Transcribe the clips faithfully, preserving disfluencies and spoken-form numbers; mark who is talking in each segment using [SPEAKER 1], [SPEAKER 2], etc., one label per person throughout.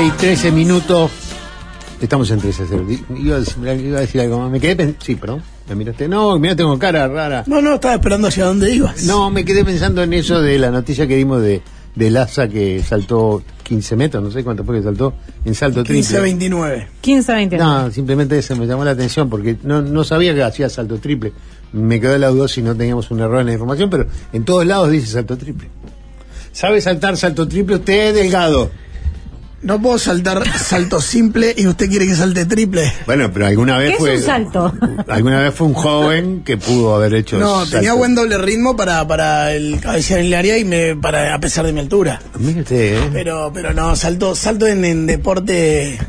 [SPEAKER 1] y trece minutos. Estamos en trece cero. Iba a decir, iba a decir algo más. Me quedé pensando. Sí, perdón. Me miraste. No, mira, tengo cara rara.
[SPEAKER 2] No, no, estaba esperando hacia dónde ibas.
[SPEAKER 1] No, me quedé pensando en eso de la noticia que dimos de, de Laza que saltó quince metros, no sé cuánto fue que saltó en salto triple.
[SPEAKER 2] quince veintinueve.
[SPEAKER 3] quince veintinueve.
[SPEAKER 1] No, simplemente eso me llamó la atención porque no, no sabía que hacía salto triple. Me quedó la duda si no teníamos un error en la información, pero en todos lados dice salto triple. ¿Sabe saltar salto triple usted, Delgado?
[SPEAKER 2] No puedo saltar salto simple y usted quiere que salte triple.
[SPEAKER 1] Bueno, pero alguna vez
[SPEAKER 3] ¿Qué
[SPEAKER 1] fue...
[SPEAKER 3] es un salto?
[SPEAKER 1] Alguna vez fue un joven que pudo haber hecho...
[SPEAKER 2] No,
[SPEAKER 1] salto.
[SPEAKER 2] tenía buen doble ritmo para, para el cabecear en el área y me, para, a pesar de mi altura.
[SPEAKER 1] Mire usted, ¿eh?
[SPEAKER 2] Pero, pero no, salto, salto en, en deporte...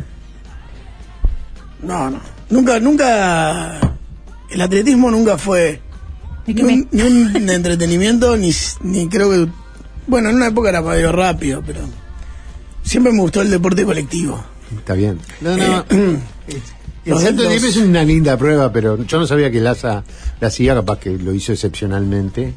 [SPEAKER 2] No, no. Nunca, nunca... El atletismo nunca fue ni
[SPEAKER 3] me...
[SPEAKER 2] un, ni un entretenimiento, ni, ni creo que... Bueno, en una época era medio rápido, pero... Siempre me gustó el deporte colectivo.
[SPEAKER 1] Está bien. No, no.
[SPEAKER 2] Eh,
[SPEAKER 1] el salto
[SPEAKER 2] los-
[SPEAKER 1] triple es una linda prueba, pero yo no sabía que Laza la hacía, capaz que lo hizo excepcionalmente.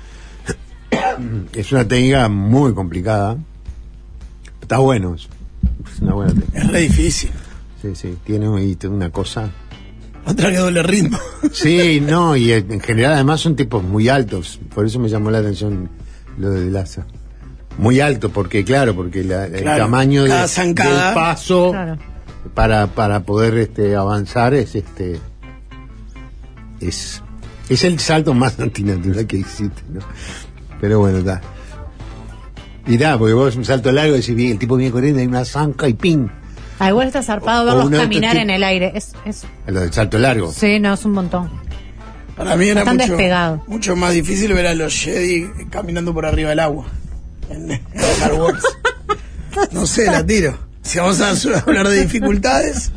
[SPEAKER 1] Es una técnica muy complicada. Está bueno. Es una buena técnica.
[SPEAKER 2] Es re difícil.
[SPEAKER 1] Sí, sí. Tiene un- una cosa...
[SPEAKER 2] Otra que doble ritmo.
[SPEAKER 1] Sí, no, y en general además son tipos muy altos, por eso me llamó la atención lo de Laza. Muy alto, porque claro, porque la- el
[SPEAKER 2] Claro,
[SPEAKER 1] tamaño de,
[SPEAKER 2] cada zancada.
[SPEAKER 1] del paso
[SPEAKER 3] Claro.
[SPEAKER 1] para, para poder este, avanzar es este es, es el salto más antinatural que existe, ¿no? Pero bueno, está. Y da, porque vos un salto largo y decís, bien, el tipo viene corriendo, hay una zanca y ping.
[SPEAKER 3] Ah, igual está zarpado
[SPEAKER 1] O- o
[SPEAKER 3] verlos
[SPEAKER 1] un
[SPEAKER 3] caminar
[SPEAKER 1] auto-
[SPEAKER 3] en el aire. Es, es,
[SPEAKER 1] Lo del salto largo.
[SPEAKER 3] sí, no, es un montón.
[SPEAKER 2] Para mí era
[SPEAKER 3] Están
[SPEAKER 2] mucho,
[SPEAKER 3] despegados.
[SPEAKER 2] mucho más difícil ver a los Jedi caminando por arriba del agua. En, en Star Wars. No sé, la tiro. Si vamos a hablar de dificultades,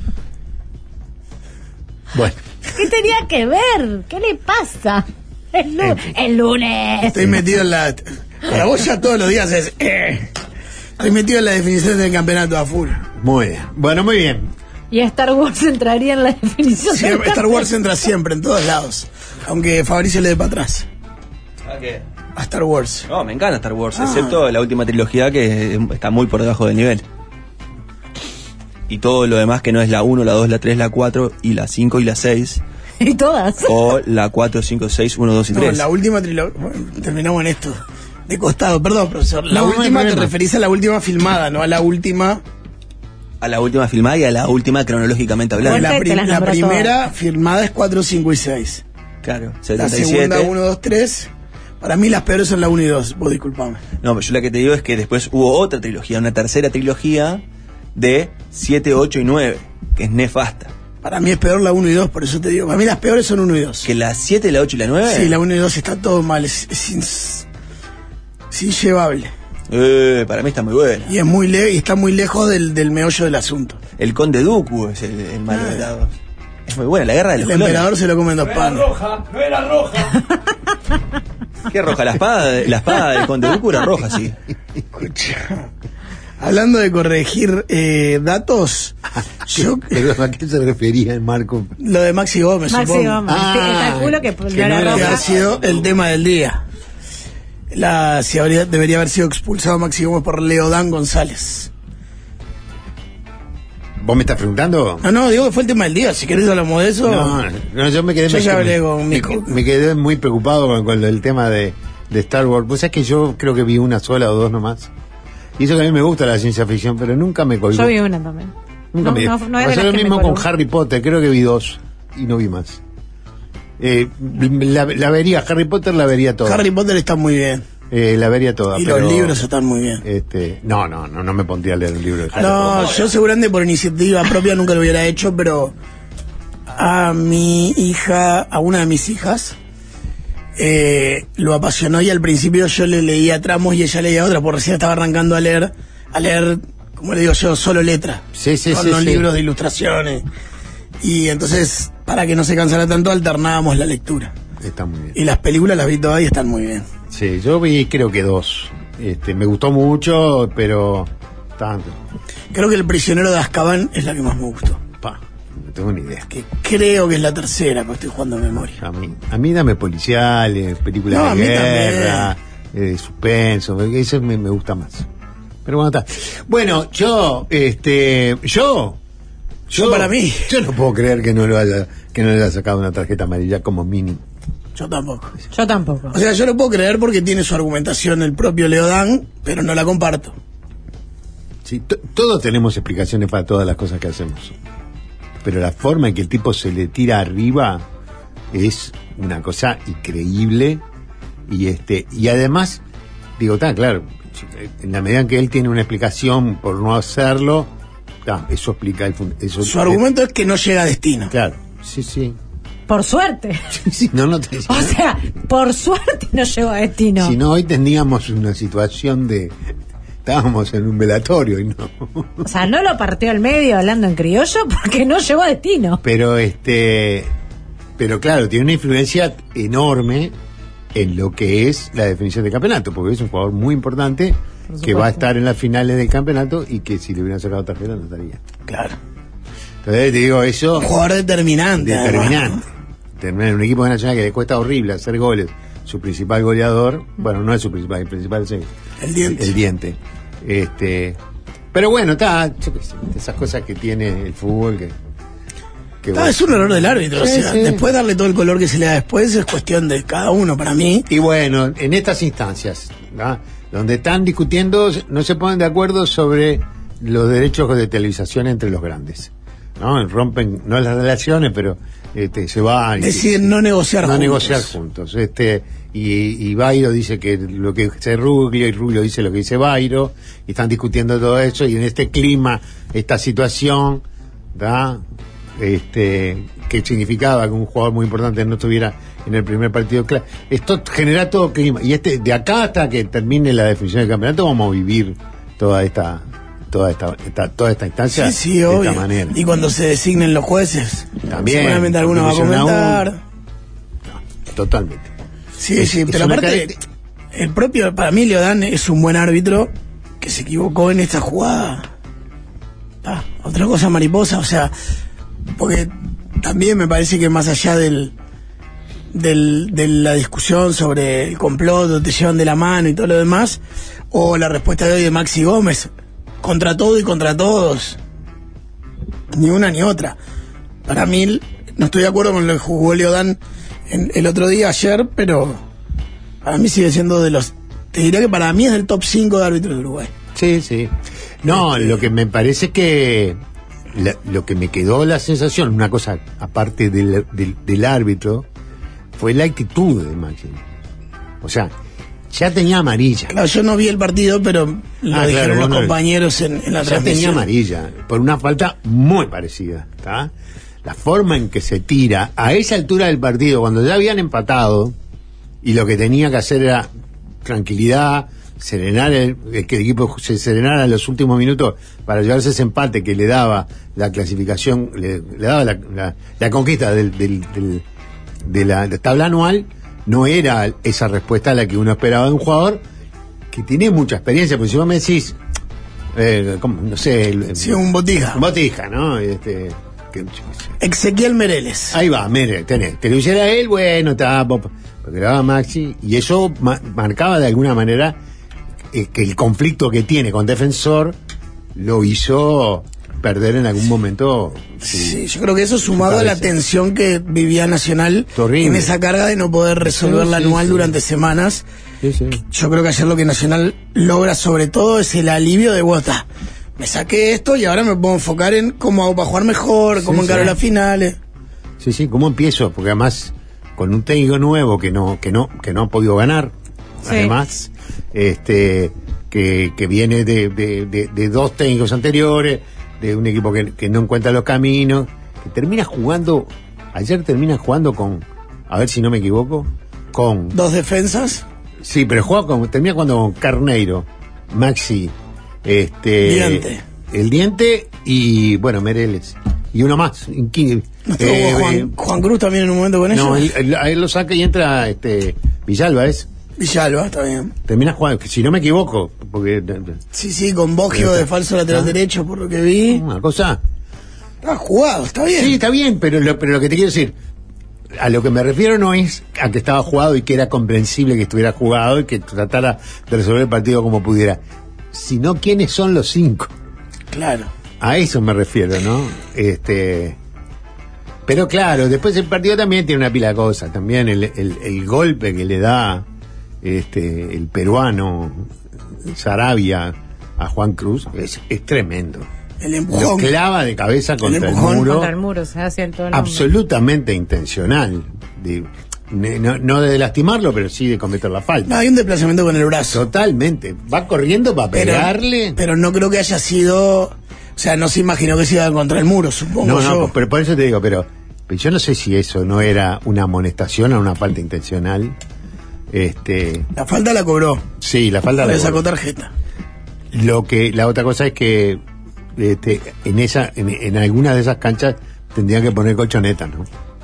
[SPEAKER 1] Bueno,
[SPEAKER 3] ¿Qué tenía que ver? ¿Qué le pasa? El, lu- el lunes.
[SPEAKER 2] estoy metido en la... Para vos ya todos los días es... eh. Estoy metido en la definición del campeonato a full.
[SPEAKER 1] muy bien. Bueno, muy bien.
[SPEAKER 3] Y Star Wars entraría en la definición. del
[SPEAKER 2] Siempre, Star
[SPEAKER 3] campeón.
[SPEAKER 2] Wars entra siempre, en todos lados. Aunque Fabricio le dé para atrás.
[SPEAKER 4] ¿A qué?
[SPEAKER 2] A Star Wars.
[SPEAKER 4] No, me encanta Star Wars,
[SPEAKER 2] Ah.
[SPEAKER 4] excepto la última trilogía que está muy por debajo del nivel. Y todo lo demás que no es la uno, la dos, la tres, la cuatro y la cinco y la seis.
[SPEAKER 3] Y todas.
[SPEAKER 4] O la cuatro, cinco, seis, uno, dos y
[SPEAKER 2] No,
[SPEAKER 4] tres.
[SPEAKER 2] la última trilogía... Bueno, terminamos en esto. De costado, perdón, profesor. La
[SPEAKER 1] No, no hay
[SPEAKER 2] última te
[SPEAKER 1] problema.
[SPEAKER 2] referís a la última filmada, no a la última...
[SPEAKER 4] A la última filmada y a la última cronológicamente hablando.
[SPEAKER 3] Bueno,
[SPEAKER 2] La,
[SPEAKER 3] te
[SPEAKER 2] prim-
[SPEAKER 3] las
[SPEAKER 2] la
[SPEAKER 3] nombró
[SPEAKER 2] primera filmada es cuatro, cinco y seis.
[SPEAKER 4] Claro,
[SPEAKER 2] La
[SPEAKER 4] setenta y siete.
[SPEAKER 2] segunda uno, dos, tres. Para mí las peores son la uno y dos. Vos disculpame.
[SPEAKER 4] No, pero yo la que te digo es que después hubo otra trilogía, una tercera trilogía de siete, ocho y nueve, que es nefasta.
[SPEAKER 2] Para mí es peor la uno y dos, por eso te digo. Para mí las peores son uno y dos.
[SPEAKER 4] Que la siete, la ocho y la nueve.
[SPEAKER 2] Sí, la uno y dos está todo mal. Es, es, ins- es inllevable.
[SPEAKER 4] Eh, para mí está muy buena.
[SPEAKER 2] Y es muy le y está muy lejos del, del meollo del asunto.
[SPEAKER 4] El Conde Dooku es el, el malo de la dos. Es muy buena, la guerra de los
[SPEAKER 2] El
[SPEAKER 4] clones.
[SPEAKER 2] emperador se lo come en dos panes.
[SPEAKER 5] no era roja.
[SPEAKER 4] ¿Qué roja? La espada, de- la espada del Conde Dooku era roja, sí.
[SPEAKER 2] Escucha. Hablando de corregir eh, datos, yo,
[SPEAKER 1] Pero, ¿a qué se refería el Marco?
[SPEAKER 2] lo de Maxi Gómez,
[SPEAKER 3] Maxi
[SPEAKER 2] supongo.
[SPEAKER 3] Gómez.
[SPEAKER 1] Ah,
[SPEAKER 3] Sí, calculo que,
[SPEAKER 1] que
[SPEAKER 3] no
[SPEAKER 1] no
[SPEAKER 3] era
[SPEAKER 1] era-
[SPEAKER 2] Que
[SPEAKER 3] roja.
[SPEAKER 2] ha sido el tema del día. La, si habría, debería haber sido expulsado Maxi Gómez por Leodán González.
[SPEAKER 1] ¿Vos me estás preguntando?
[SPEAKER 2] No, no, digo que fue el tema del día. Si querés hablamos de eso.
[SPEAKER 1] No, no, yo me quedé,
[SPEAKER 2] Yo
[SPEAKER 1] me,
[SPEAKER 2] ya hablé
[SPEAKER 1] me-
[SPEAKER 2] con
[SPEAKER 1] me,
[SPEAKER 2] Mico.
[SPEAKER 1] me quedé muy preocupado con, con el tema de, de Star Wars. Pues es que yo creo que vi una sola o dos nomás. Y eso que a mí me gusta la ciencia ficción, pero nunca me colgó.
[SPEAKER 3] Yo vi una también.
[SPEAKER 1] Nunca
[SPEAKER 3] No,
[SPEAKER 1] me
[SPEAKER 3] no, no es de
[SPEAKER 1] pasó
[SPEAKER 3] las
[SPEAKER 1] lo
[SPEAKER 3] que me
[SPEAKER 1] mismo con
[SPEAKER 3] colgó.
[SPEAKER 1] Harry Potter, creo que vi dos y no vi más. Eh, la, la vería, Harry Potter la vería toda.
[SPEAKER 2] Harry Potter está muy bien.
[SPEAKER 1] Eh, la vería toda.
[SPEAKER 2] Y
[SPEAKER 1] pero,
[SPEAKER 2] los libros están muy bien.
[SPEAKER 1] Este, no, no, no, no me pondría a leer un libro de Harry
[SPEAKER 2] No,
[SPEAKER 1] Potter.
[SPEAKER 2] yo seguramente por iniciativa propia nunca lo hubiera hecho, pero a mi hija, a una de mis hijas, eh, lo apasionó y al principio yo le leía tramos y ella leía otra, porque recién estaba arrancando a leer, a leer, como le digo yo, solo letra.
[SPEAKER 1] Sí, sí,
[SPEAKER 2] con
[SPEAKER 1] sí,
[SPEAKER 2] los
[SPEAKER 1] sí.
[SPEAKER 2] libros de ilustraciones. Y entonces, para que no se cansara tanto, alternábamos la lectura.
[SPEAKER 1] Está muy bien.
[SPEAKER 2] Y las películas las vi todas y están muy bien.
[SPEAKER 1] Sí, yo vi creo que dos. Este, me gustó mucho, pero tanto.
[SPEAKER 2] Creo que El prisionero de Azkaban es la que más me gustó.
[SPEAKER 1] Pa, no tengo ni idea.
[SPEAKER 2] Que creo que es la tercera, porque estoy jugando a memoria.
[SPEAKER 1] A mí, a mí dame policiales, películas
[SPEAKER 2] No, a
[SPEAKER 1] de
[SPEAKER 2] mí
[SPEAKER 1] guerra, eh, de suspenso, eso me, me gusta más. Pero bueno, está. Bueno, yo, este, yo, yo,
[SPEAKER 2] Yo para mí.
[SPEAKER 1] yo no puedo creer que no lo haya, que no le haya sacado una tarjeta amarilla como mínimo.
[SPEAKER 2] Yo tampoco.
[SPEAKER 3] Yo tampoco.
[SPEAKER 2] O sea, yo lo puedo creer porque tiene su argumentación el propio Leodán, pero no la comparto.
[SPEAKER 1] Sí, to- todos tenemos explicaciones para todas las cosas que hacemos. Pero la forma en que el tipo se le tira arriba es una cosa increíble. Y este, y además, digo, está claro, en la medida en que él tiene una explicación por no hacerlo, ta, eso explica el fun- eso,
[SPEAKER 2] Su argumento es que no llega a destino.
[SPEAKER 1] Claro, sí, sí.
[SPEAKER 3] Por suerte.
[SPEAKER 1] Sí, no, no te,
[SPEAKER 3] O sea, por suerte no llegó a destino.
[SPEAKER 1] si no, hoy tendríamos una situación de. Estábamos en un velatorio y no.
[SPEAKER 3] O sea, no lo partió al medio hablando en criollo porque no llegó a destino.
[SPEAKER 1] Pero este. Pero claro, tiene una influencia enorme en lo que es la definición del campeonato, porque es un jugador muy importante que va a estar en las finales del campeonato y que si le hubieran sacado tarjeta no estaría.
[SPEAKER 2] Claro.
[SPEAKER 1] Entonces te digo, eso.
[SPEAKER 2] Un jugador determinante.
[SPEAKER 1] Determinante.
[SPEAKER 2] además.
[SPEAKER 1] Terminar en un equipo de Nacional que le cuesta horrible hacer goles. Su principal goleador, bueno, no es su principal, el principal es el,
[SPEAKER 2] El diente.
[SPEAKER 1] el diente. Este, pero bueno, está, yo qué sé, esas cosas que tiene el fútbol que. que
[SPEAKER 2] Ah,
[SPEAKER 1] bueno.
[SPEAKER 2] es un error del árbitro.
[SPEAKER 1] Sí,
[SPEAKER 2] o sea,
[SPEAKER 1] sí.
[SPEAKER 2] después darle todo el color que se le da después es cuestión de cada uno. Para mí,
[SPEAKER 1] Y bueno, en estas instancias, ¿verdad? Donde están discutiendo, no se ponen de acuerdo sobre los derechos de televisación entre los grandes, ¿no? Rompen, no las relaciones, pero este, se va y-
[SPEAKER 2] deciden no negociar
[SPEAKER 1] no
[SPEAKER 2] juntos.
[SPEAKER 1] negociar juntos. Este, y, y Bairo dice que lo que dice Rubio y Rubio dice lo que dice Bairo, y están discutiendo todo eso, y en este clima, esta situación, ¿verdad? Este, que significaba que un jugador muy importante no estuviera en el primer partido, claro, esto genera todo clima, y este, de acá hasta que termine la definición del campeonato vamos a vivir toda esta toda esta, esta toda esta instancia
[SPEAKER 2] Sí, sí,
[SPEAKER 1] de
[SPEAKER 2] obvio.
[SPEAKER 1] esta manera.
[SPEAKER 2] Y cuando se designen los jueces,
[SPEAKER 1] También,
[SPEAKER 2] seguramente alguno va a
[SPEAKER 1] porque son
[SPEAKER 2] comentar.
[SPEAKER 1] aún- Totalmente.
[SPEAKER 2] Sí,
[SPEAKER 1] Es-
[SPEAKER 2] sí,
[SPEAKER 1] es
[SPEAKER 2] pero
[SPEAKER 1] una
[SPEAKER 2] aparte,
[SPEAKER 1] caracter-
[SPEAKER 2] el propio, para mí, Leodán es un buen árbitro que se equivocó en esta jugada. Ah, otra cosa mariposa, o sea, porque también me parece que más allá del, del de la discusión sobre el complot, o te llevan de la mano y todo lo demás, o la respuesta de hoy de Maxi Gómez, contra todo y contra todos, ni una ni otra. Para mí, no estoy de acuerdo con lo que jugó Leodán en, el otro día, ayer, pero para mí sigue siendo de los, te diría que para mí es del top cinco de árbitros de Uruguay.
[SPEAKER 1] Sí, sí. No, lo que me parece que la- lo que me quedó la sensación, una cosa aparte del, del, del árbitro, fue la actitud de Máximo. O sea, ya tenía amarilla.
[SPEAKER 2] Claro, yo no vi el partido, pero lo
[SPEAKER 1] Ah,
[SPEAKER 2] dijeron
[SPEAKER 1] claro,
[SPEAKER 2] los
[SPEAKER 1] vos no-
[SPEAKER 2] compañeros en, en la
[SPEAKER 1] Ya tenía
[SPEAKER 2] transmisión.
[SPEAKER 1] amarilla, por una falta muy parecida, ¿está? La forma en que se tira a esa altura del partido, cuando ya habían empatado, y lo que tenía que hacer era tranquilidad, serenar el, que el equipo se serenara en los últimos minutos para llevarse ese empate que le daba la clasificación, le, le daba la, la- la conquista del, del- del- de la tabla anual, no era esa respuesta a la que uno esperaba de un jugador que tiene mucha experiencia, porque si vos me decís, eh, ¿cómo? No sé, el-
[SPEAKER 2] Sí, un botija.
[SPEAKER 1] Botija, ¿no? Este, que- yo qué sé.
[SPEAKER 2] Ezequiel Mereles.
[SPEAKER 1] Ahí va, mire, tenés. Que lo hiciera él, bueno, está, pop, porque lo daba Maxi, y eso ma- marcaba de alguna manera eh, que el conflicto que tiene con Defensor lo hizo perder en algún momento. su-
[SPEAKER 2] Sí, yo creo que eso sumado a la
[SPEAKER 1] cabeza.
[SPEAKER 2] tensión que vivía Nacional
[SPEAKER 1] Horrible.
[SPEAKER 2] en esa carga de no poder resolver
[SPEAKER 1] Sí,
[SPEAKER 2] la
[SPEAKER 1] sí,
[SPEAKER 2] anual
[SPEAKER 1] sí.
[SPEAKER 2] durante semanas.
[SPEAKER 1] Sí, sí.
[SPEAKER 2] Yo creo que ayer lo que Nacional logra sobre todo es el alivio de, bueno, está, me saqué esto y ahora me puedo enfocar en cómo hago para jugar mejor, cómo
[SPEAKER 1] Sí,
[SPEAKER 2] encaro
[SPEAKER 1] sí.
[SPEAKER 2] las finales.
[SPEAKER 1] Sí, sí, ¿cómo empiezo? Porque además, con un técnico nuevo que no, que no, que no ha podido ganar,
[SPEAKER 3] Sí.
[SPEAKER 1] además, este, que, que viene de, de, de, de dos técnicos anteriores, de un equipo que, que no encuentra los caminos, que termina jugando, ayer termina jugando con, a ver si no me equivoco, con,
[SPEAKER 2] Dos defensas,
[SPEAKER 1] sí, pero juega con, termina jugando con Carneiro, Maxi, este,
[SPEAKER 2] Diente.
[SPEAKER 1] el Diente y, bueno, Mereles, y uno más, Inqui-
[SPEAKER 2] ¿no estuvo
[SPEAKER 1] eh,
[SPEAKER 2] Juan,
[SPEAKER 1] eh,
[SPEAKER 2] Juan Cruz también en un momento con
[SPEAKER 1] no,
[SPEAKER 2] ellos?
[SPEAKER 1] él, él- a él lo saca y entra este Villalba, ¿es?
[SPEAKER 2] Villalba, está bien.
[SPEAKER 1] Termina jugando, que si no me equivoco, porque
[SPEAKER 2] Sí, sí, con Boggio de falso lateral
[SPEAKER 1] Ah.
[SPEAKER 2] derecho, por lo que vi.
[SPEAKER 1] una cosa.
[SPEAKER 2] Está jugado, está bien.
[SPEAKER 1] Sí, está bien, pero lo, pero lo que te quiero decir, a lo que me refiero no es a que estaba jugado y que era comprensible que estuviera jugado y que tratara de resolver el partido como pudiera. sino quiénes son los cinco.
[SPEAKER 2] Claro.
[SPEAKER 1] A eso me refiero, ¿no? Este, pero claro, después el partido también tiene una pila de cosas. También el, el, el golpe que le da este el peruano Sarabia a Juan Cruz es, es tremendo.
[SPEAKER 2] El empujón.
[SPEAKER 1] Lo clava de cabeza contra el,
[SPEAKER 2] empujón,
[SPEAKER 1] muro.
[SPEAKER 3] Contra el muro, se hace el todo el
[SPEAKER 1] Absolutamente intencional. De, no, no de lastimarlo, pero sí de cometer la falta.
[SPEAKER 2] No, hay un desplazamiento con el brazo.
[SPEAKER 1] Totalmente. Va corriendo para
[SPEAKER 2] Pero-
[SPEAKER 1] pegarle.
[SPEAKER 2] Pero no creo que haya sido. O sea, no se imaginó que se iba contra el muro, supongo
[SPEAKER 1] No,
[SPEAKER 2] yo.
[SPEAKER 1] no, pero por eso te digo, pero, pero yo no sé si eso no era una amonestación o una falta intencional. Este,
[SPEAKER 2] La falta la cobró.
[SPEAKER 1] sí, la falta
[SPEAKER 2] Le
[SPEAKER 1] de
[SPEAKER 2] sacó tarjeta.
[SPEAKER 1] Lo que la otra cosa es que este, en esa en, en algunas de esas canchas tendrían que poner colchonetas, ¿no?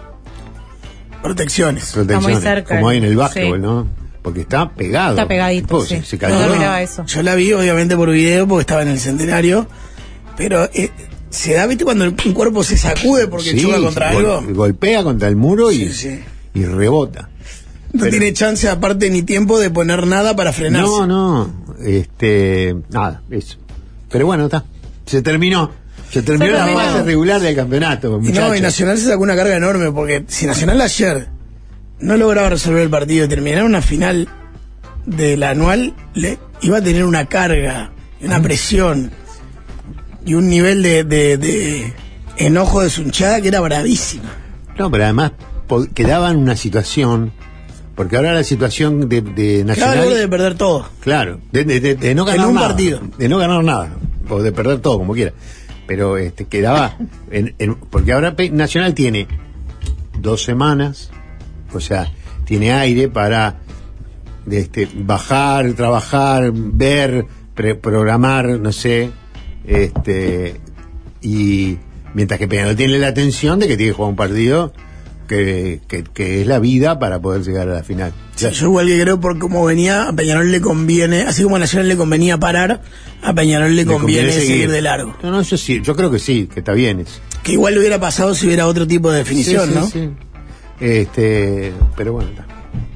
[SPEAKER 2] Protecciones.
[SPEAKER 1] Protecciones,
[SPEAKER 3] cerca,
[SPEAKER 1] como hay en el
[SPEAKER 3] sí.
[SPEAKER 1] básquetbol, ¿no? Porque está pegado.
[SPEAKER 3] Está pegadito,
[SPEAKER 1] Tipo,
[SPEAKER 3] sí.
[SPEAKER 1] se, se
[SPEAKER 3] No,
[SPEAKER 1] cayó.
[SPEAKER 3] no,
[SPEAKER 2] No,
[SPEAKER 3] miraba eso.
[SPEAKER 2] Yo la vi obviamente por video porque estaba en el centenario. Pero eh, se da, ¿viste? Cuando un cuerpo se sacude porque
[SPEAKER 1] Sí,
[SPEAKER 2] choca contra
[SPEAKER 1] gol-
[SPEAKER 2] algo.
[SPEAKER 1] golpea contra el muro y,
[SPEAKER 2] Sí, sí.
[SPEAKER 1] y rebota.
[SPEAKER 2] No
[SPEAKER 1] Pero-
[SPEAKER 2] tiene chance aparte ni tiempo de poner nada para frenarse.
[SPEAKER 1] No, no, este, nada, eso. Pero bueno, está, se terminó, se terminó
[SPEAKER 3] Se
[SPEAKER 1] la
[SPEAKER 3] terminó.
[SPEAKER 1] fase regular del campeonato,
[SPEAKER 2] Y no,
[SPEAKER 1] muchachos.
[SPEAKER 2] y Nacional se sacó una carga enorme porque si Nacional ayer no lograba resolver el partido y terminar una final de la anual, le iba a tener una carga, y una presión y un nivel de, de, de enojo de su hinchada que era bravísima.
[SPEAKER 1] No, pero además po- quedaba en una situación, porque ahora la situación de, de
[SPEAKER 2] Cada
[SPEAKER 1] Nacional,
[SPEAKER 2] gol de perder todo.
[SPEAKER 1] claro, de, de- de- de no
[SPEAKER 2] En
[SPEAKER 1] ganar
[SPEAKER 2] un
[SPEAKER 1] nada,
[SPEAKER 2] partido.
[SPEAKER 1] de no ganar nada, o de perder todo, como quiera. Pero este quedaba, en, en- porque ahora Pe- Nacional tiene dos semanas, o sea, tiene aire para este, bajar, trabajar, ver, pre- programar, no sé, este, y mientras que Peñarol tiene la atención de que tiene que jugar un partido que, que, que es la vida para poder llegar a la final.
[SPEAKER 2] Sí, yo igual que creo por cómo venía, a Peñarol le conviene, así como a Nacional le convenía parar, a Peñarol le,
[SPEAKER 1] Le
[SPEAKER 2] conviene,
[SPEAKER 1] conviene
[SPEAKER 2] seguir de largo.
[SPEAKER 1] No, no, eso sí, yo creo que sí, que está bien eso.
[SPEAKER 2] Que igual hubiera pasado si hubiera otro tipo de definición,
[SPEAKER 1] Sí, sí,
[SPEAKER 2] ¿no?
[SPEAKER 1] sí. Este, pero bueno, está.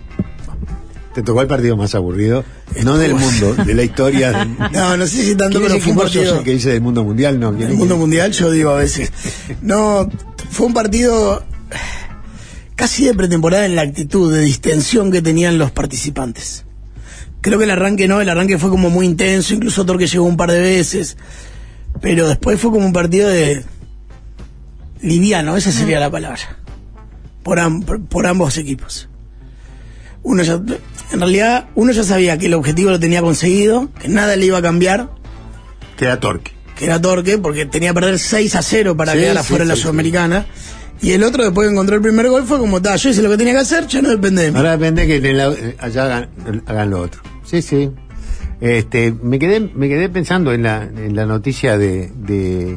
[SPEAKER 1] Te tocó el partido más aburrido, no del mundo, de la historia.
[SPEAKER 2] No, no sé si tanto,
[SPEAKER 1] ¿Quién es
[SPEAKER 2] pero
[SPEAKER 1] el
[SPEAKER 2] fue un
[SPEAKER 1] que vos sos
[SPEAKER 2] partido.
[SPEAKER 1] el que dice del mundo mundial? No, ¿quién
[SPEAKER 2] El
[SPEAKER 1] es
[SPEAKER 2] mundo
[SPEAKER 1] que-
[SPEAKER 2] mundial, yo digo a veces. No, fue un partido casi de pretemporada en la actitud de distensión que tenían los participantes. Creo que el arranque no, el arranque fue como muy intenso, incluso Torque llegó un par de veces, pero después fue como un partido de liviano, esa sería la palabra, por, am- por, por ambos equipos. Uno ya, en realidad, uno ya sabía que el objetivo lo tenía conseguido, que nada le iba a cambiar,
[SPEAKER 1] Que era Torque.
[SPEAKER 2] que era Torque, porque tenía que perder seis a cero para
[SPEAKER 1] Sí,
[SPEAKER 2] quedar
[SPEAKER 1] sí,
[SPEAKER 2] afuera de la
[SPEAKER 1] sí,
[SPEAKER 2] Sudamericana. Y el otro, después que encontró el primer gol, fue como, ta, yo hice lo que tenía que hacer, ya no depende de mí.
[SPEAKER 1] Ahora depende que en la- allá hagan, hagan lo otro. Sí, sí. Este, me quedé, me quedé pensando en la, en la noticia de, de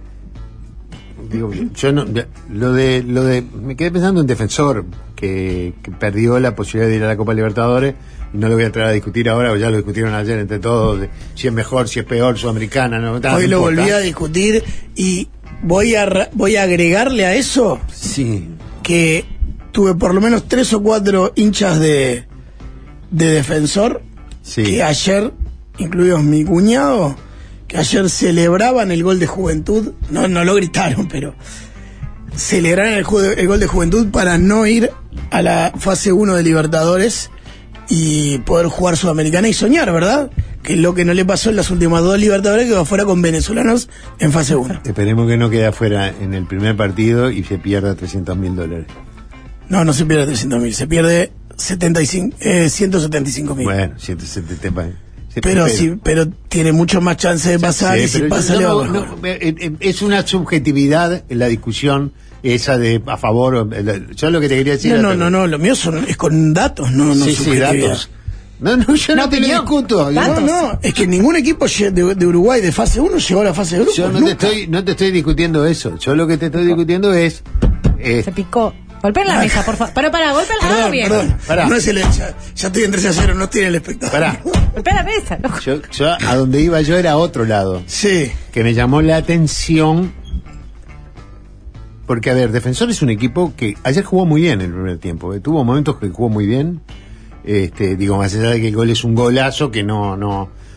[SPEAKER 1] digo, yo no, de- lo de, lo de, me quedé pensando en Defensor, que, que perdió la posibilidad de ir a la Copa Libertadores, y no lo voy a entrar a discutir ahora, ya lo discutieron ayer entre todos, de si es mejor, si es peor, Sudamericana, no, no
[SPEAKER 2] Hoy lo
[SPEAKER 1] importa.
[SPEAKER 2] volví a discutir y voy a, ra- voy a agregarle a eso
[SPEAKER 1] Sí,
[SPEAKER 2] que tuve por lo menos tres o cuatro hinchas de, de Defensor
[SPEAKER 1] sí.
[SPEAKER 2] que ayer, incluidos mi cuñado, que ayer celebraban el gol de Juventud, no, no lo gritaron, pero celebraron el, ju- el gol de Juventud para no ir a la fase uno de Libertadores y poder jugar Sudamericana y soñar, ¿verdad? Que es lo que no le pasó en las últimas dos Libertadores, que va fuera con venezolanos en fase uno.
[SPEAKER 1] Esperemos que no quede afuera en el primer partido y se pierda trescientos mil dólares.
[SPEAKER 2] No, no se pierde trescientos mil, se pierde setenta y cinco, eh, ciento setenta y cinco mil.
[SPEAKER 1] Bueno, ciento setenta se-
[SPEAKER 2] pero, sí, pero tiene mucho más chance de pasar
[SPEAKER 1] Sí,
[SPEAKER 2] y si
[SPEAKER 1] pero
[SPEAKER 2] pasa
[SPEAKER 1] yo
[SPEAKER 2] le va
[SPEAKER 1] no-
[SPEAKER 2] mejor.
[SPEAKER 1] no, eh, eh, es una subjetividad en la discusión esa de a favor o- eh, yo lo que te quería decir
[SPEAKER 2] No,
[SPEAKER 1] era-
[SPEAKER 2] no, no, no, lo mío son, es con datos, no, no
[SPEAKER 1] sí, sí,
[SPEAKER 2] subjetividad.
[SPEAKER 1] datos. No, no, yo no,
[SPEAKER 3] No,
[SPEAKER 1] te lo
[SPEAKER 3] opinión.
[SPEAKER 1] discuto. Yo
[SPEAKER 2] No,
[SPEAKER 1] no,
[SPEAKER 2] no, es que ningún equipo lle- de, de Uruguay de fase uno llegó a la fase de grupos.
[SPEAKER 1] yo no te
[SPEAKER 2] nunca.
[SPEAKER 1] estoy no te estoy discutiendo eso. Yo lo que te estoy discutiendo es eh,
[SPEAKER 3] Se picó. Golpea la mesa, por favor. Pero para, golpea la
[SPEAKER 2] Perdón,
[SPEAKER 3] bien.
[SPEAKER 2] perdón,
[SPEAKER 1] Pará.
[SPEAKER 2] no es el ya, ya estoy en tres a cero, no estoy en el espectáculo.
[SPEAKER 1] pará.
[SPEAKER 3] Golpea la mesa, loco.
[SPEAKER 1] Yo, yo a donde iba yo era a otro lado.
[SPEAKER 2] Sí,
[SPEAKER 1] Que me llamó la atención porque, a ver, Defensor es un equipo que ayer jugó muy bien el primer tiempo, eh, tuvo momentos que jugó muy bien, este, digo, más allá de que el gol es un golazo que no no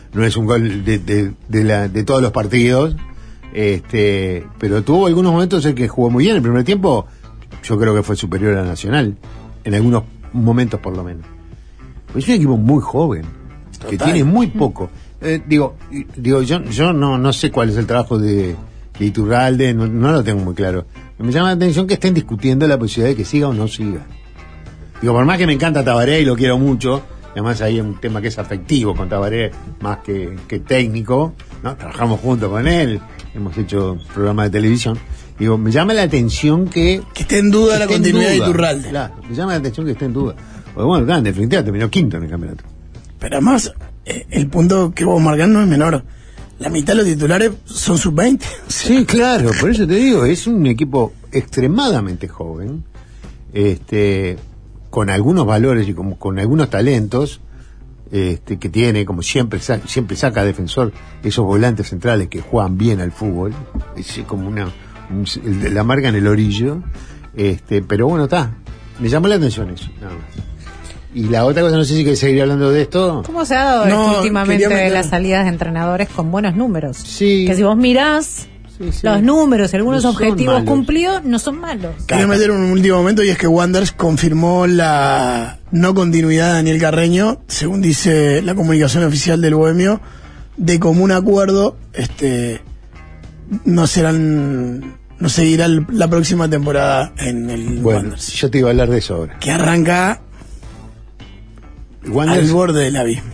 [SPEAKER 1] no es un gol de, de, de, la, de todos los partidos, este, pero tuvo algunos momentos en que jugó muy bien. El primer tiempo yo creo que fue superior a Nacional, en algunos momentos por lo menos. Pues es un equipo muy joven, Total. que tiene muy poco. Eh, digo, digo yo, yo no, no sé cuál es el trabajo de, de Iturralde, no, no lo tengo muy claro. Me llama la atención que estén discutiendo la posibilidad de que siga o no siga. Digo, por más que me encanta Tabaré y lo quiero mucho, además hay un tema que es afectivo con Tabaré más que, que técnico, ¿no? Trabajamos juntos con él, hemos hecho programas de televisión. Digo, me llama la atención que...
[SPEAKER 2] Que esté en duda la continuidad de Iturralde.
[SPEAKER 1] Claro, me llama la atención que esté en duda. Porque bueno, claro, en definitiva terminó quinto en el campeonato.
[SPEAKER 2] Pero además, eh, el punto que vos marcás no es menor. La mitad de los titulares son sub veinte.
[SPEAKER 1] Sí, claro, por eso te digo, es un equipo extremadamente joven, este, con algunos valores y con, con algunos talentos, este, que tiene, como siempre, siempre saca a Defensor esos volantes centrales que juegan bien al fútbol, es como una, un, la marca en el orillo, este, pero bueno, está, me llamó la atención eso, nada más. Y la otra cosa, no sé si querés seguir hablando de esto.
[SPEAKER 5] ¿Cómo se ha dado
[SPEAKER 2] no,
[SPEAKER 5] últimamente las salidas de entrenadores con buenos números?
[SPEAKER 1] Sí.
[SPEAKER 5] Que si vos mirás sí, sí. los números y algunos no objetivos cumplidos, no son malos.
[SPEAKER 2] Quería meter un último momento y es que Wanderers confirmó la no continuidad de Daniel Carreño, según dice la comunicación oficial del Bohemio, de común acuerdo, este, no serán, no seguirá el, la próxima temporada en el
[SPEAKER 1] bueno,
[SPEAKER 2] Wanderers.
[SPEAKER 1] Yo te iba a hablar de eso ahora.
[SPEAKER 2] Que arranca Wanderers, al borde del abismo.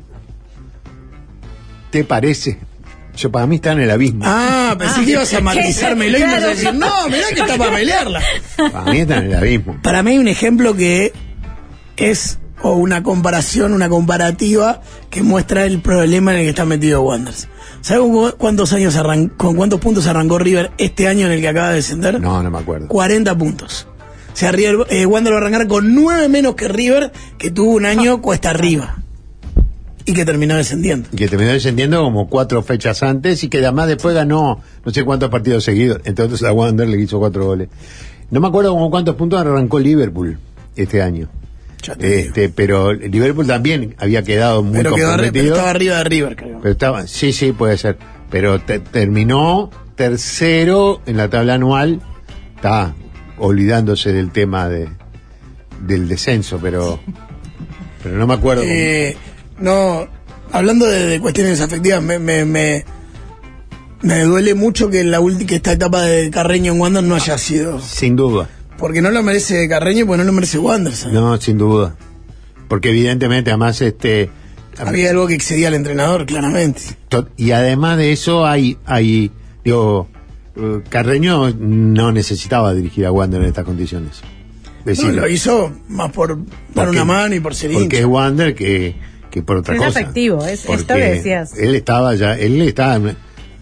[SPEAKER 1] ¿Te parece? Yo, para mí está en el abismo.
[SPEAKER 2] Ah, pensé ah, que ibas a matizármelo y me ibas a decir, no, mirá que está para pelearla.
[SPEAKER 1] Para mí está en el abismo.
[SPEAKER 2] Para mí hay un ejemplo que es, o una comparación, una comparativa que muestra el problema en el que está metido Wanderers. ¿Sabes con cuántos años arrancó, con cuántos puntos arrancó River este año en el que acaba de descender?
[SPEAKER 1] No, no me acuerdo.
[SPEAKER 2] cuarenta puntos. O sea, River, eh, Wander va a arrancar con nueve menos que River, que tuvo un año cuesta arriba. Y que terminó descendiendo.
[SPEAKER 1] Y que terminó descendiendo como cuatro fechas antes y que además después ganó no sé cuántos partidos seguidos. Entonces a Wander le hizo cuatro goles. No me acuerdo como cuántos puntos arrancó Liverpool este año. Este, pero Liverpool también había quedado muy
[SPEAKER 2] pero
[SPEAKER 1] comprometido.
[SPEAKER 2] Quedó, pero estaba arriba de River, creo.
[SPEAKER 1] Pero estaba, sí, sí, puede ser. Pero te, terminó tercero en la tabla anual. Está olvidándose del tema de del descenso, pero pero no me acuerdo.
[SPEAKER 2] Eh, no, hablando de, de cuestiones afectivas, me, me, me, me duele mucho que la última, que esta etapa de Carreño en Wander no haya sido.
[SPEAKER 1] Sin duda.
[SPEAKER 2] Porque no lo merece Carreño y porque no lo merece Wander, ¿sabes?
[SPEAKER 1] No, sin duda. Porque evidentemente, además, este
[SPEAKER 2] había algo que excedía al entrenador, claramente.
[SPEAKER 1] Y además de eso hay, hay digo, Carreño no necesitaba dirigir a Wander en estas condiciones.
[SPEAKER 2] Es decir, no, lo hizo más por dar porque, una mano y por ser hincha.
[SPEAKER 1] Porque es Wander que, que por otra
[SPEAKER 5] es
[SPEAKER 1] cosa.
[SPEAKER 5] Es efectivo, es esto que decías.
[SPEAKER 1] Él estaba ya, él estaba...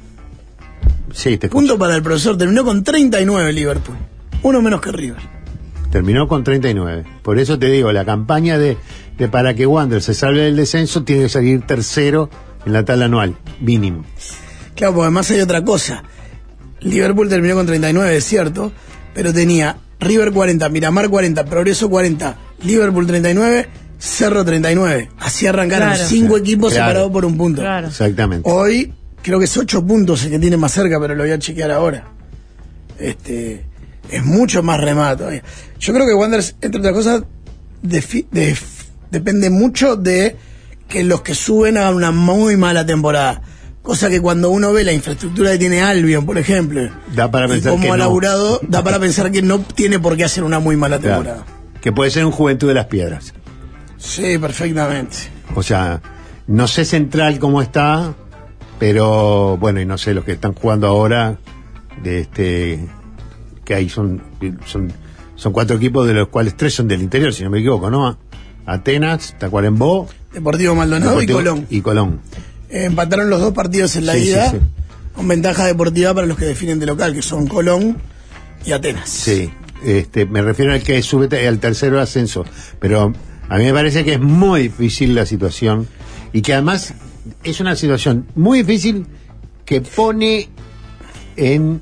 [SPEAKER 1] Sí, te
[SPEAKER 2] Punto para el profesor, terminó con treinta y nueve Liverpool. Uno menos que River.
[SPEAKER 1] Terminó con treinta y nueve. Por eso te digo, la campaña de, de para que Wander se salve del descenso tiene que salir tercero en la tabla anual, mínimo.
[SPEAKER 2] Claro, porque además hay otra cosa. Liverpool terminó con treinta y nueve, es cierto, pero tenía River cuarenta, Miramar cuarenta, Progreso cuarenta, Liverpool treinta y nueve, Cerro treinta y nueve. Así arrancaron claro. cinco claro. equipos claro. separados por un punto.
[SPEAKER 5] Claro.
[SPEAKER 1] Exactamente.
[SPEAKER 2] Hoy creo que es ocho puntos el que tiene más cerca, pero lo voy a chequear ahora. Este es mucho más remate todavía. Yo creo que Wanderers, entre otras cosas, defi- de, depende mucho de que los que suben hagan una muy mala temporada. Cosa que cuando uno ve la infraestructura que tiene Albion, por ejemplo,
[SPEAKER 1] da para pensar
[SPEAKER 2] como
[SPEAKER 1] que
[SPEAKER 2] ha
[SPEAKER 1] no.
[SPEAKER 2] laburado, da para pensar que no tiene por qué hacer una muy mala temporada.
[SPEAKER 1] Claro. Que puede ser un Juventud de las Piedras.
[SPEAKER 2] Sí, perfectamente.
[SPEAKER 1] O sea, no sé Central cómo está, pero bueno, y no sé los que están jugando ahora, de este, que ahí son, son, son cuatro equipos de los cuales tres son del interior, si no me equivoco, ¿no? Atenas, Tacuarembó,
[SPEAKER 2] Deportivo Maldonado
[SPEAKER 1] Deportivo,
[SPEAKER 2] y Colón.
[SPEAKER 1] Y Colón.
[SPEAKER 2] Eh, empataron los dos partidos en la
[SPEAKER 1] sí,
[SPEAKER 2] ida,
[SPEAKER 1] sí, sí.
[SPEAKER 2] con ventaja deportiva para los que definen de local, que son Colón y Atenas.
[SPEAKER 1] Sí, este, me refiero al que sube al tercero ascenso, pero a mí me parece que es muy difícil la situación y que además es una situación muy difícil que pone en,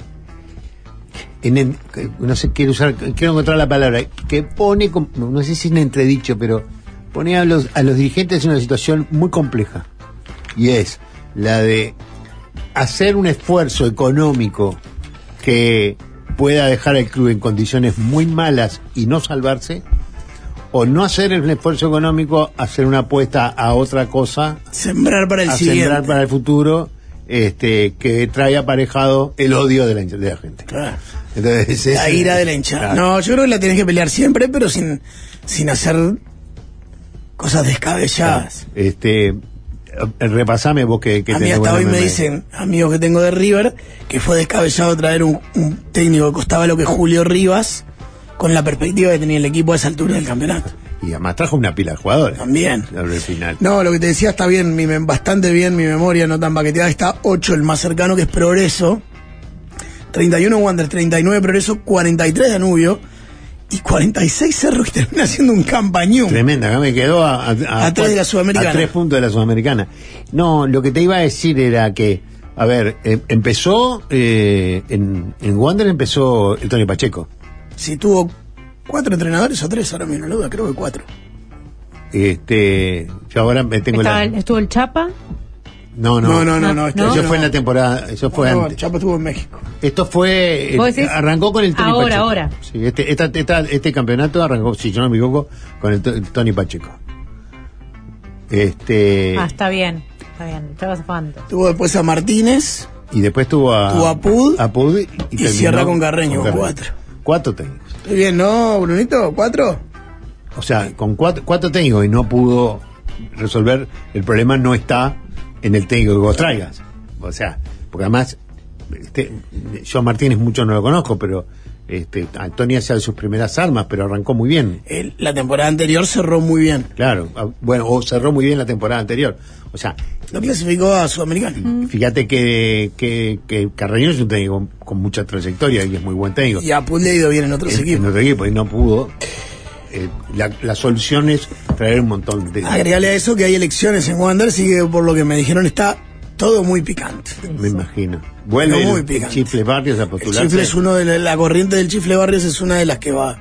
[SPEAKER 1] en, en no sé, quiero usar, quiero encontrar la palabra, que pone, no sé si es un entredicho, pero pone a los, a los dirigentes en una situación muy compleja. y es la de hacer un esfuerzo económico que pueda dejar al club en condiciones muy malas y no salvarse, o no hacer el esfuerzo económico, hacer una apuesta a otra cosa,
[SPEAKER 2] sembrar para el
[SPEAKER 1] a
[SPEAKER 2] siguiente,
[SPEAKER 1] sembrar para el futuro, este, que trae aparejado el odio de la, de la gente.
[SPEAKER 2] Claro.
[SPEAKER 1] Entonces,
[SPEAKER 2] la
[SPEAKER 1] es,
[SPEAKER 2] ira de la hinchada.
[SPEAKER 1] Claro.
[SPEAKER 2] No, yo creo que la tenés que pelear siempre, pero sin, sin hacer cosas descabelladas.
[SPEAKER 1] Claro. Este, repasame vos que, que
[SPEAKER 2] a mí hasta hoy me dicen, amigos que tengo de River, que fue descabellado traer un, un técnico que costaba lo que Julio Rivas, con la perspectiva que tenía el equipo a esa altura del campeonato.
[SPEAKER 1] Y además trajo una pila de jugadores.
[SPEAKER 2] También.
[SPEAKER 1] Al final.
[SPEAKER 2] No, lo que te decía está bien, mi, bastante bien mi memoria, no tan paqueteada. Está ocho el más cercano, que es Progreso. treinta y uno Wander, treinta y nueve Progreso, cuarenta y tres Danubio y cuarenta y seis Cerro, que termina haciendo un campañón.
[SPEAKER 1] Tremenda, acá me quedó a, a, a,
[SPEAKER 2] a tres de la Sudamericana.
[SPEAKER 1] A tres puntos de la Sudamericana. No, lo que te iba a decir era que, a ver, eh, empezó, eh, en, en Wander empezó el Tony Pacheco.
[SPEAKER 2] Sí, tuvo cuatro entrenadores o tres, ahora mismo, la duda, creo que cuatro.
[SPEAKER 1] Este, yo ahora me tengo
[SPEAKER 5] Estaba,
[SPEAKER 1] la...
[SPEAKER 5] ¿Estuvo el Chapa?
[SPEAKER 1] No, no,
[SPEAKER 2] no, no, no, no, este
[SPEAKER 1] eso
[SPEAKER 2] no.
[SPEAKER 1] fue en la temporada, eso fue
[SPEAKER 2] no,
[SPEAKER 1] antes.
[SPEAKER 2] Chapa estuvo en México.
[SPEAKER 1] Esto fue,
[SPEAKER 5] ¿Vos decís?
[SPEAKER 1] Arrancó con el Tony
[SPEAKER 5] Ahora,
[SPEAKER 1] Pacheco.
[SPEAKER 5] ahora.
[SPEAKER 1] Sí, este, esta, esta, este campeonato arrancó, si yo no me equivoco, con el, el Tony Pacheco. Este.
[SPEAKER 5] Ah, está bien, está bien, estabas afando.
[SPEAKER 2] Tuvo después a Martínez.
[SPEAKER 1] Y después tuvo a,
[SPEAKER 2] tuvo a Pud,
[SPEAKER 1] a Pud y,
[SPEAKER 2] y cierra con Carreño, con cuatro.
[SPEAKER 1] Cuatro técnicos.
[SPEAKER 2] Estoy bien, ¿no, Brunito? ¿Cuatro?
[SPEAKER 1] O sea, con cuatro, cuatro técnicos y no pudo resolver, el problema no está en el técnico que vos traigas. O sea, porque además, este, yo a Martínez mucho no lo conozco, pero este, Antonio hacía de sus primeras armas, pero arrancó muy bien.
[SPEAKER 2] El, la temporada anterior cerró muy bien.
[SPEAKER 1] Claro, bueno, o cerró muy bien la temporada anterior. O sea,
[SPEAKER 2] lo clasificó a Sudamericano.
[SPEAKER 1] Fíjate que, que, que Carreño es un técnico con mucha trayectoria y es muy buen técnico.
[SPEAKER 2] Y a Pud le ha ido bien en otros
[SPEAKER 1] en,
[SPEAKER 2] equipos.
[SPEAKER 1] En otro equipo, y no pudo. Eh, la, la solución es traer un montón de...
[SPEAKER 2] Agregale a eso que hay elecciones en Wander, así que por lo que me dijeron está todo muy picante.
[SPEAKER 1] Me imagino. Vuelve
[SPEAKER 2] muy
[SPEAKER 1] el,
[SPEAKER 2] picante.
[SPEAKER 1] el Chifle Barrios a postularse.
[SPEAKER 2] El Chifle es uno de la, la corriente del Chifle Barrios es una de las que va.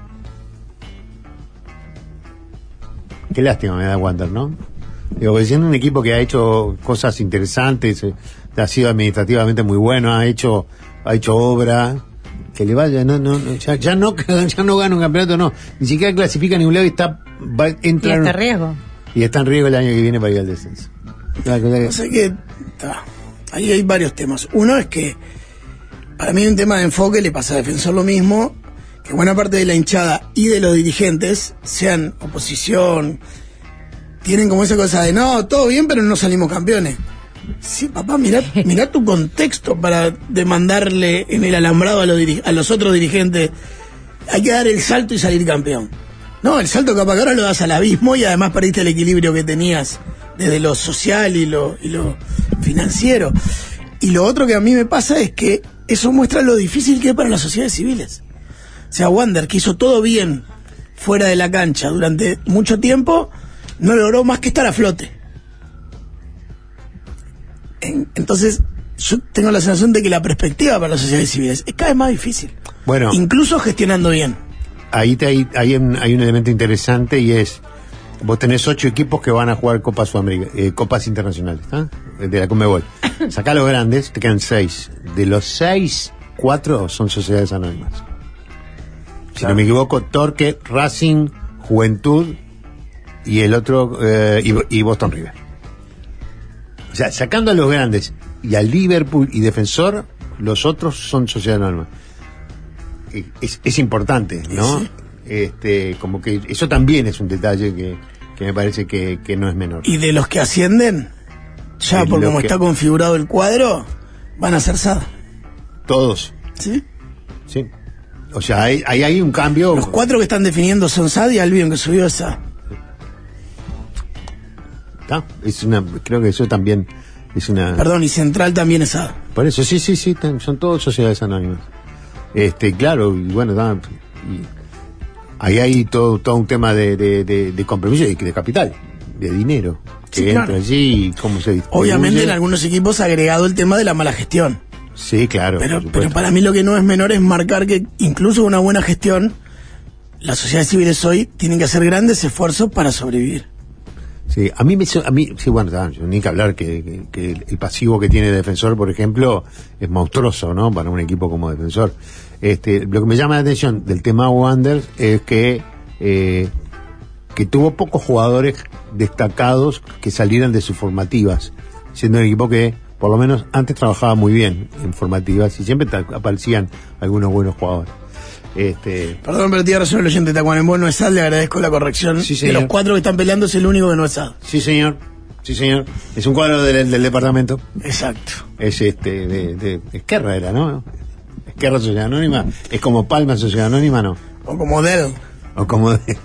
[SPEAKER 1] Qué lástima me da Wander, ¿no? Digo, porque siendo un equipo que ha hecho cosas interesantes, eh, ha sido administrativamente muy bueno, ha hecho, ha hecho obra, que le vaya, no, no, ya, ya no, ya no gana un campeonato, no, ni siquiera clasifica a ningún lado y está, va a entrar.
[SPEAKER 5] Y está en riesgo.
[SPEAKER 1] Y está en riesgo el año que viene para ir al descenso.
[SPEAKER 2] O sea que, ta, ahí hay varios temas. Uno es que, para mí un tema de enfoque, le pasa a Defensor lo mismo, que buena parte de la hinchada y de los dirigentes, sean oposición, tienen como esa cosa de, no, todo bien, pero no salimos campeones. Sí, papá, mirá, mirá tu contexto para demandarle en el alambrado a los, a los otros dirigentes. Hay que dar el salto y salir campeón. No, el salto capaz que ahora lo das al abismo y además perdiste el equilibrio que tenías desde lo social y lo, y lo financiero. Y lo otro que a mí me pasa es que eso muestra lo difícil que es para las sociedades civiles. O sea, Wander, que hizo todo bien fuera de la cancha durante mucho tiempo, no logró más que estar a flote. En, entonces, yo tengo la sensación de que la perspectiva para las sociedades civiles es cada vez más difícil.
[SPEAKER 1] Bueno,
[SPEAKER 2] incluso gestionando bien.
[SPEAKER 1] Ahí te, hay, hay, un, hay un elemento interesante y es, vos tenés ocho equipos que van a jugar Copas Sudamérica, eh, Copas Internacionales, ¿eh? De la Conmebol. Sacá los grandes, te quedan seis. De los seis, cuatro son sociedades anónimas. Si claro. no me equivoco, Torque, Racing, Juventud y el otro, eh, y, y Boston River. O sea, sacando a los grandes y al Liverpool y Defensor, los otros son sociedades anónimas. Es, es importante, ¿no? Sí. Este, como que eso también es un detalle que, que me parece que, que no es menor.
[SPEAKER 2] Y de los que ascienden, ya por como que... está configurado el cuadro, van a ser S A D.
[SPEAKER 1] Todos.
[SPEAKER 2] ¿Sí?
[SPEAKER 1] Sí. O sea, ahí hay, hay un cambio.
[SPEAKER 2] Los cuatro que están definiendo son S A D y Albion, que subió a S A D.
[SPEAKER 1] ¿Está? Es una, creo que eso también es una...
[SPEAKER 2] Perdón, y Central también es S A D.
[SPEAKER 1] Por eso, sí, sí, sí, son todos sociedades anónimas. Este, claro, y bueno, da, y ahí hay todo, todo un tema de, de, de, de compromiso y de capital, de dinero, que sí, entra claro. allí y cómo se distribuye.
[SPEAKER 2] Obviamente en algunos equipos ha agregado el tema de la mala gestión.
[SPEAKER 1] Sí, claro.
[SPEAKER 2] Pero, pero para mí lo que no es menor es marcar que incluso una buena gestión, las sociedades civiles hoy tienen que hacer grandes esfuerzos para sobrevivir.
[SPEAKER 1] Sí, a mí, me, a mí sí, bueno, ni que hablar que, que, que el pasivo que tiene Defensor, por ejemplo, es monstruoso, ¿no? Para un equipo como Defensor. Este, lo que me llama la atención del tema Wanderers es que eh, que tuvo pocos jugadores destacados que salieran de sus formativas, siendo un equipo que por lo menos antes trabajaba muy bien en formativas y siempre aparecían algunos buenos jugadores. Este...
[SPEAKER 2] Perdón, pero tiene razón el oyente Tacuarembó, no es Sad, le agradezco la corrección.
[SPEAKER 1] Sí,
[SPEAKER 2] de los cuatro que están peleando es el único que no es Sad.
[SPEAKER 1] Sí, señor. Sí, señor. Es un cuadro del, del departamento.
[SPEAKER 2] Exacto.
[SPEAKER 1] Es este, de, de Esquerra era, ¿no? Esquerra Sociedad Anónima. Es como Palma Sociedad Anónima, ¿no?
[SPEAKER 2] O como Del.
[SPEAKER 1] O como Del.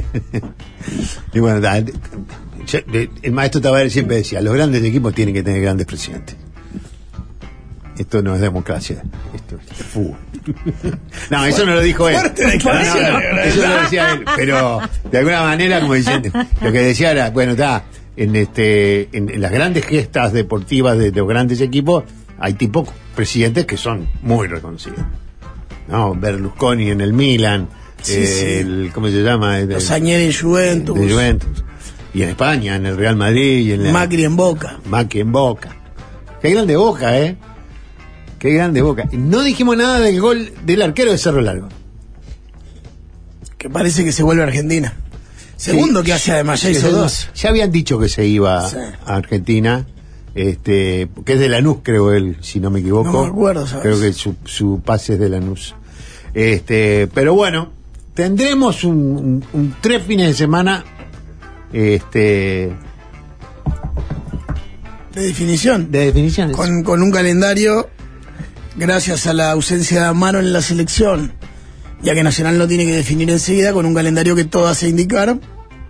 [SPEAKER 1] Y bueno, da, yo, el maestro Tabaré siempre decía, los grandes equipos tienen que tener grandes presidentes. Esto no es democracia, esto es fútbol. No, eso no lo dijo él.
[SPEAKER 2] Fuerte declaración.
[SPEAKER 1] No, no, no, eso no lo decía él, pero de alguna manera, como diciendo, lo que decía era, bueno, está, en este, en, en las grandes gestas deportivas de los grandes equipos, hay tipo presidentes que son muy reconocidos. No, Berlusconi en el Milan,
[SPEAKER 2] sí,
[SPEAKER 1] eh,
[SPEAKER 2] sí.
[SPEAKER 1] El, ¿cómo se llama? El,
[SPEAKER 2] Los Añeri en Juventus.
[SPEAKER 1] De Juventus. Y en España, en el Real Madrid. Y en la,
[SPEAKER 2] Macri en Boca.
[SPEAKER 1] Macri en Boca. Qué grande Boca, ¿eh? Qué grande Boca. No dijimos nada del gol del arquero de Cerro Largo.
[SPEAKER 2] Que parece que se vuelve a Argentina. Segundo sí, que hace además, ya hizo dos.
[SPEAKER 1] Ya habían dicho que se iba
[SPEAKER 2] sí.
[SPEAKER 1] a Argentina, este, que es de Lanús, creo él, si no me equivoco.
[SPEAKER 2] No me acuerdo, ¿sabes?
[SPEAKER 1] Creo que su, su pase es de Lanús. Este, pero bueno, tendremos un, un, un tres fines de semana, este,
[SPEAKER 2] de definición.
[SPEAKER 1] De definición.
[SPEAKER 2] Con, con un calendario, gracias a la ausencia de Amaro en la selección, ya que Nacional no tiene que definir enseguida, con un calendario que todo hace indicar,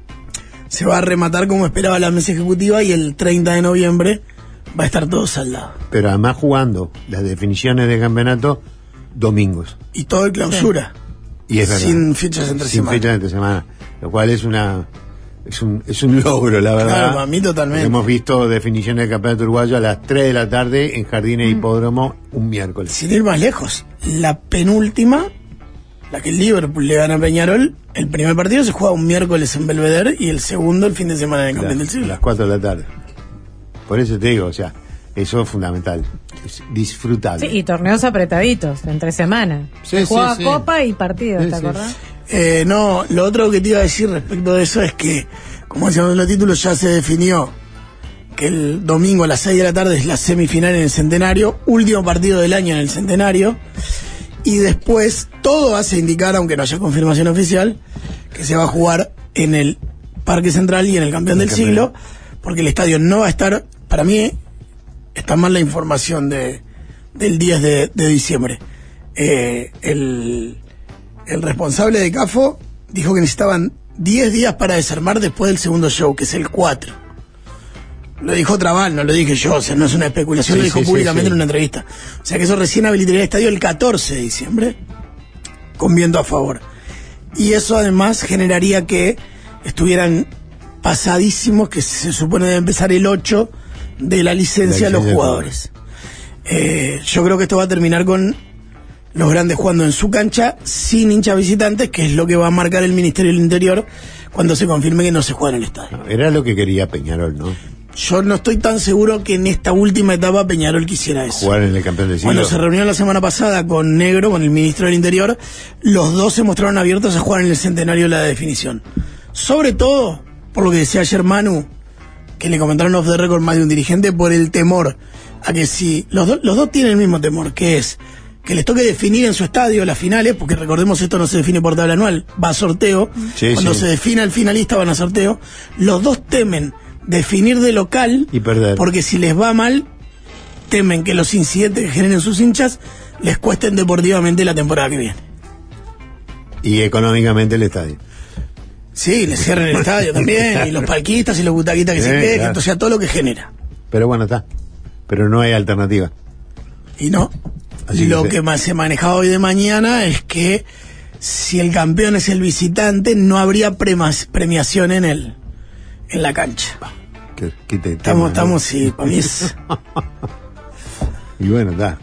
[SPEAKER 2] se va a rematar como esperaba la mesa ejecutiva y el treinta de noviembre va a estar todo saldado.
[SPEAKER 1] Pero además jugando las definiciones de campeonato domingos.
[SPEAKER 2] Y todo en clausura.
[SPEAKER 1] Y es verdad.
[SPEAKER 2] Sin fechas entre
[SPEAKER 1] Sin
[SPEAKER 2] semana.
[SPEAKER 1] fechas entre semana. Lo cual es una es un, es un logro, la verdad.
[SPEAKER 2] Claro, para mí totalmente.
[SPEAKER 1] Hemos visto definiciones del campeonato uruguayo a las tres de la tarde en Jardines mm. Hipódromo un miércoles.
[SPEAKER 2] Sin ir más lejos, la penúltima, la que el Liverpool le gana a Peñarol, el primer partido se juega un miércoles en Belvedere y el segundo el fin de semana en el Campeón del Siglo.
[SPEAKER 1] A las cuatro de la tarde. Por eso te digo, o sea, eso es fundamental. Es disfrutable.
[SPEAKER 5] Sí, y torneos apretaditos, entre semana.
[SPEAKER 1] Sí,
[SPEAKER 5] se juega
[SPEAKER 1] sí, sí.
[SPEAKER 5] Copa y partido,
[SPEAKER 1] sí,
[SPEAKER 5] ¿te
[SPEAKER 1] sí.
[SPEAKER 5] acordás?
[SPEAKER 2] Eh, no, lo otro que te iba a decir respecto de eso es que, como decíamos en los títulos, ya se definió que el domingo a las seis de la tarde es la semifinal en el Centenario, último partido del año en el Centenario, y después todo hace indicar, aunque no haya confirmación oficial, que se va a jugar en el Parque Central y en el Campeón del Siglo, porque el estadio no va a estar, para mí, está mal la información de del diez de, de diciembre. Eh, el, el responsable de CAFO dijo que necesitaban diez días para desarmar después del segundo show, que es el cuatro. Lo dijo Trabal, no lo dije yo, o sea, no es una especulación,
[SPEAKER 1] sí,
[SPEAKER 2] lo dijo
[SPEAKER 1] sí,
[SPEAKER 2] públicamente
[SPEAKER 1] sí, sí.
[SPEAKER 2] en una entrevista. O sea que eso recién habilitaría el estadio el catorce de diciembre, con viento a favor. Y eso además generaría que estuvieran pasadísimos, que se supone debe empezar el ocho de la licencia a los jugadores. Eh, yo creo que esto va a terminar con los grandes jugando en su cancha sin hinchas visitantes, que es lo que va a marcar el Ministerio del Interior cuando se confirme que no se juega en el estadio.
[SPEAKER 1] No, era lo que quería Peñarol, ¿no?
[SPEAKER 2] Yo no estoy tan seguro que en esta última etapa Peñarol quisiera eso.
[SPEAKER 1] Jugar en el Campeón del Siglo.
[SPEAKER 2] Cuando se reunió la semana pasada con Negro, con el Ministro del Interior, los dos se mostraron abiertos a jugar en el Centenario de la definición. Sobre todo, por lo que decía ayer Manu, que le comentaron off the record más de un dirigente, por el temor a que si los, do, los dos tienen el mismo temor, que es que les toque definir en su estadio las finales, porque recordemos esto no se define por tabla anual, va a sorteo. Sí, cuando sí. se defina el finalista van a sorteo. Los dos temen definir de local
[SPEAKER 1] y perder,
[SPEAKER 2] porque si les va mal temen que los incidentes que generen sus hinchas les cuesten deportivamente la temporada que viene
[SPEAKER 1] y económicamente el estadio.
[SPEAKER 2] Sí, les cierren el estadio también, y los palquistas y los butaquitas que sí, se queden, claro. O sea, todo lo que genera.
[SPEAKER 1] Pero bueno, está. Pero no hay alternativa.
[SPEAKER 2] Y no. Así lo que, que más se manejaba hoy de mañana es que si el campeón es el visitante, no habría premas, premiación en el en la cancha.
[SPEAKER 1] ¿Qué, qué te
[SPEAKER 2] estamos,
[SPEAKER 1] tema,
[SPEAKER 2] estamos,
[SPEAKER 1] ¿no?
[SPEAKER 2] sí, para mí es...
[SPEAKER 1] Y bueno, está.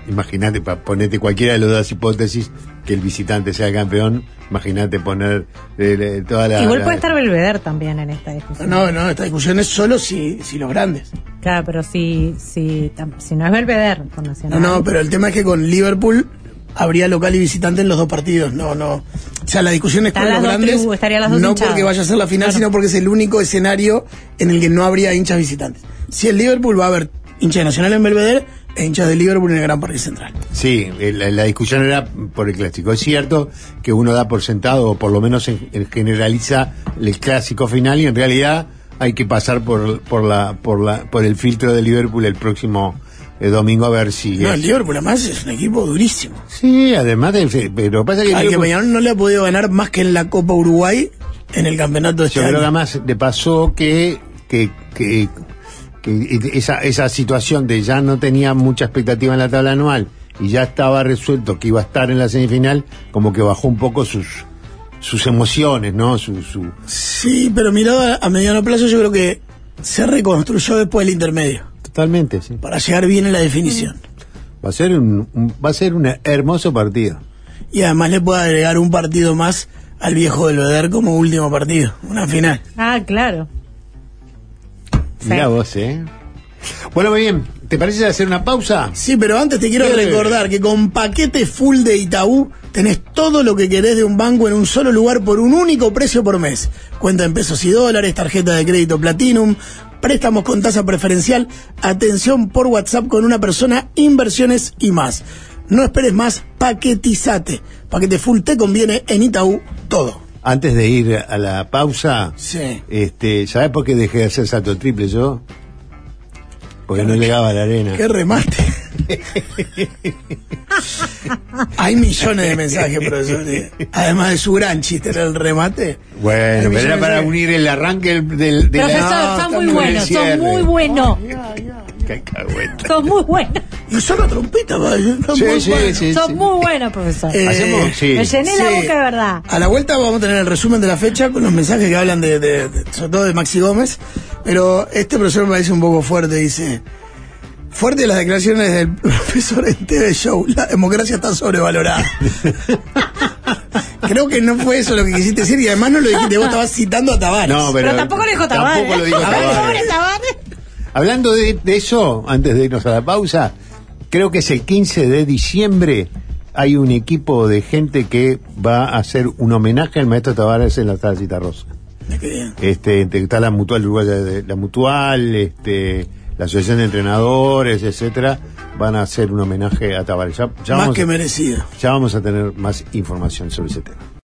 [SPEAKER 1] imagínate, pa, ponete cualquiera de las dos hipótesis, que el visitante sea campeón, imagínate poner eh, eh, toda la...
[SPEAKER 5] Igual
[SPEAKER 1] la,
[SPEAKER 5] puede estar Belvedere también en esta discusión.
[SPEAKER 2] No, no, esta discusión es solo si, si los grandes.
[SPEAKER 5] Claro, pero si, si, si no es Belvedere con Nacional.
[SPEAKER 2] No, no, pero el tema es que con Liverpool habría local y visitante en los dos partidos. No, no. O sea, la discusión es con los grandes,
[SPEAKER 5] tribu, las dos
[SPEAKER 2] no
[SPEAKER 5] hinchadas.
[SPEAKER 2] porque vaya a ser la final, claro, sino porque es el único escenario en el que no habría hinchas visitantes. Si el Liverpool va a haber hinchas de Nacional en Belvedere e hinchas de Liverpool en el Gran Parque Central.
[SPEAKER 1] Sí, la, la discusión era por el clásico. Es cierto que uno da por sentado, o por lo menos en, en generaliza el clásico final, y en realidad hay que pasar por por la por la por el filtro de Liverpool el próximo eh, domingo a ver si...
[SPEAKER 2] No,
[SPEAKER 1] es...
[SPEAKER 2] el Liverpool además es un equipo durísimo.
[SPEAKER 1] Sí, además de... Pero pasa que...
[SPEAKER 2] Al que Peñarol no le ha podido ganar más que en la Copa Uruguay en el campeonato de este
[SPEAKER 1] Yo
[SPEAKER 2] año.
[SPEAKER 1] creo que además le pasó que... que, que que esa esa situación de ya no tenía mucha expectativa en la tabla anual y ya estaba resuelto que iba a estar en la semifinal, como que bajó un poco sus sus emociones, ¿no? Su, su...
[SPEAKER 2] Sí, pero mirado a mediano plazo yo creo que se reconstruyó después del intermedio.
[SPEAKER 1] Totalmente, sí.
[SPEAKER 2] Para llegar bien en la definición.
[SPEAKER 1] Va a ser un, un va a ser un hermoso partido.
[SPEAKER 2] Y además le puede agregar un partido más al viejo Belvedere como último partido, una final.
[SPEAKER 5] Ah, claro.
[SPEAKER 1] Mirá vos, ¿eh? Bueno, muy bien. ¿Te parece hacer una pausa?
[SPEAKER 2] Sí, pero antes te quiero
[SPEAKER 1] Sí.
[SPEAKER 2] recordar que con paquete full de Itaú tenés todo lo que querés de un banco en un solo lugar por un único precio por mes. Cuenta en pesos y dólares, tarjeta de crédito Platinum, préstamos con tasa preferencial, atención por WhatsApp con una persona, inversiones y más. No esperes más, paquetizate. Paquete full te conviene en Itaú todo.
[SPEAKER 1] Antes de ir a la pausa,
[SPEAKER 2] Sí.
[SPEAKER 1] este, ¿sabés por qué dejé de hacer salto triple yo? Porque no llegaba a la arena.
[SPEAKER 2] ¡Qué remate! Hay millones de mensajes, profesor. Además de su gran chiste, era el remate.
[SPEAKER 1] Bueno, pero era para unir el arranque del... del de
[SPEAKER 5] Profesor,
[SPEAKER 1] la...
[SPEAKER 5] son
[SPEAKER 1] no,
[SPEAKER 5] muy
[SPEAKER 1] con el
[SPEAKER 5] buenos, son
[SPEAKER 1] cierre.
[SPEAKER 5] muy buenos.
[SPEAKER 1] Qué cagüeta.
[SPEAKER 5] Son muy buenos.
[SPEAKER 2] Y solo trompeta, va. Son
[SPEAKER 1] Sí,
[SPEAKER 2] muy
[SPEAKER 1] sí,
[SPEAKER 2] buenos.
[SPEAKER 1] sí.
[SPEAKER 5] Son muy buenos, profesor.
[SPEAKER 2] Eh,
[SPEAKER 1] Hacemos, sí.
[SPEAKER 5] Me llené la
[SPEAKER 2] Sí.
[SPEAKER 5] boca de verdad.
[SPEAKER 2] A la vuelta vamos a tener el resumen de la fecha con los mensajes que hablan de, de, de- sobre todo de Maxi Gómez, pero este profesor me parece un poco fuerte, dice, fuerte las declaraciones del profesor en T V Show, la democracia está sobrevalorada. Creo que no fue eso lo que quisiste decir y además no lo dijiste, vos estabas citando a Tavares.
[SPEAKER 1] No, pero,
[SPEAKER 5] Pero tampoco lo dijo Tavares.
[SPEAKER 1] Tampoco lo dijo
[SPEAKER 5] A ver,
[SPEAKER 1] Tavares.
[SPEAKER 5] pobre Tavares.
[SPEAKER 1] Hablando de, de eso, antes de irnos a la pausa, creo que es el quince de diciembre, hay un equipo de gente que va a hacer un homenaje al maestro Tavares en la Sala Citarrosa.
[SPEAKER 2] Qué bien.
[SPEAKER 1] Este, está la Mutual Uruguaya, de- la Mutual, este, la Asociación de Entrenadores, etcétera, van a hacer un homenaje a Tavares. Ya, ya
[SPEAKER 2] Más
[SPEAKER 1] vamos
[SPEAKER 2] que
[SPEAKER 1] a-
[SPEAKER 2] merecido.
[SPEAKER 1] ya vamos a tener más información sobre ese tema.